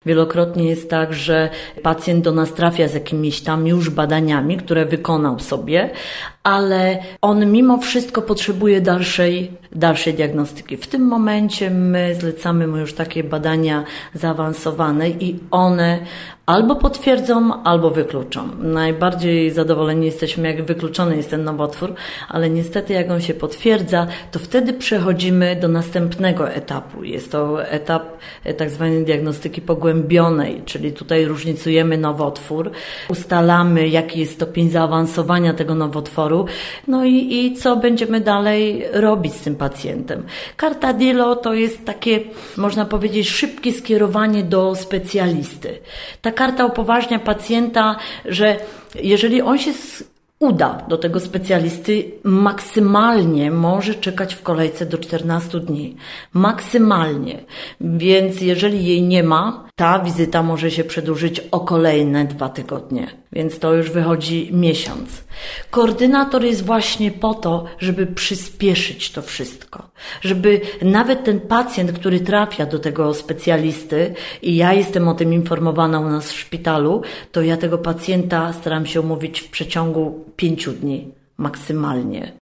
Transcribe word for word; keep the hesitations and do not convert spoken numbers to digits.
Wielokrotnie jest tak, że pacjent do nas trafia z jakimiś tam już badaniami, które wykonał sobie, ale on mimo wszystko potrzebuje dalszej, dalszej diagnostyki. W tym momencie my zlecamy mu już takie badania zaawansowane i one albo potwierdzą, albo wykluczą. Najbardziej zadowoleni jesteśmy, jak wykluczony jest ten nowotwór, ale niestety jak on się potwierdza, to wtedy przechodzimy do następnego etapu. Jest to etap tak zwanej diagnostyki pogłębionej, czyli tutaj różnicujemy nowotwór, ustalamy, jaki jest stopień zaawansowania tego nowotworu, no i, i co będziemy dalej robić z tym pacjentem. Karta DILO to jest takie, można powiedzieć, szybkie skierowanie do specjalisty. Ta karta upoważnia pacjenta, że jeżeli on się uda do tego specjalisty, maksymalnie może czekać w kolejce do czternastu dni. Maksymalnie. Więc jeżeli jej nie ma, ta wizyta może się przedłużyć o kolejne dwa tygodnie. Więc to już wychodzi miesiąc. Koordynator jest właśnie po to, żeby przyspieszyć to wszystko. Żeby nawet ten pacjent, który trafia do tego specjalisty i ja jestem o tym informowana u nas w szpitalu, to ja tego pacjenta staram się umówić w przeciągu pięciu dni maksymalnie.